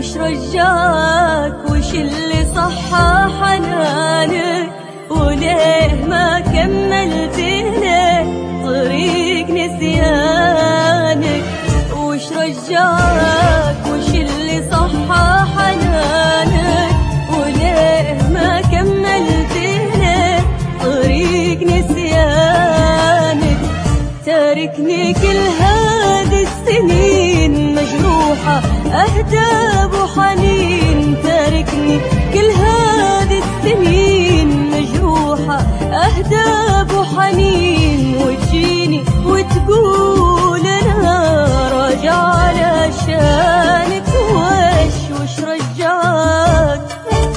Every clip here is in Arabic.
وش رجاك وش اللي صحى حنانك وليه ما كملت ليه طريق نسيانك؟ وش رجاك وش اللي صحى حنانك وليه ما كملت ليه طريق نسيانك؟ تاركني كل هذه السنين مجروحة أهداب وحنين، تاركني كل هذه السنين مجروحة أهداب وحنين، وتجيني وتقول أنا راجع علشانك وش رجاك؟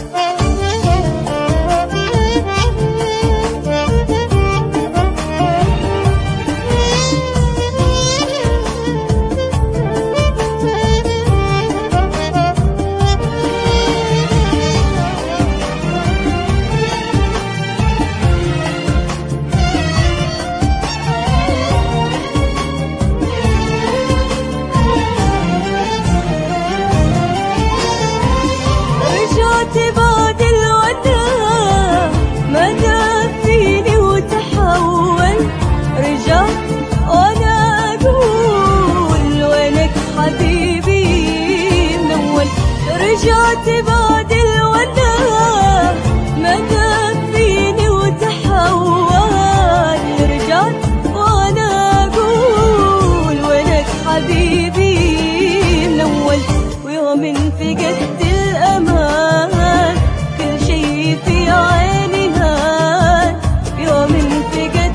بعد الوداع ما دام فيني وتحول، رجعت وانا اقول وينك حبيبي من اول. رجعت بعد الوداع ما دام فيني وتحول، رجعت وانا اقول وينك حبيبي من اول. ويوم فقدت الأمان كل شي في عيني هان، يوم فقدت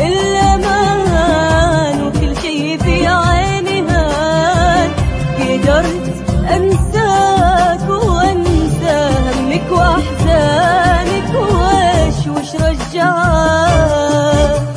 الأمان وكل شي في عيني هان، قدرت أنساك وأنسى همك وأحزانك وش رجعك؟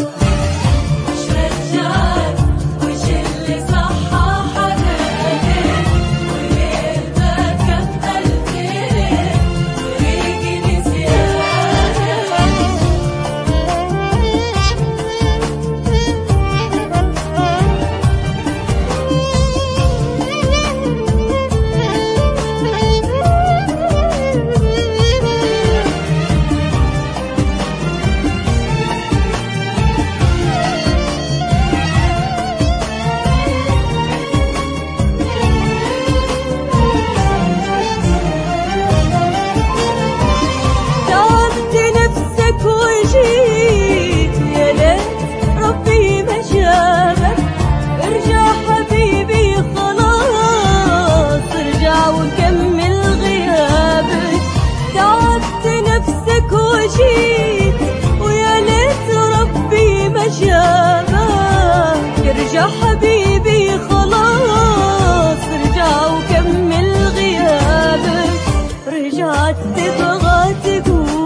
ويا ليت ربي ما جابك، ارجع حبيبي خلاص ارجع وكمل غيابك. رجعت تبغى تقول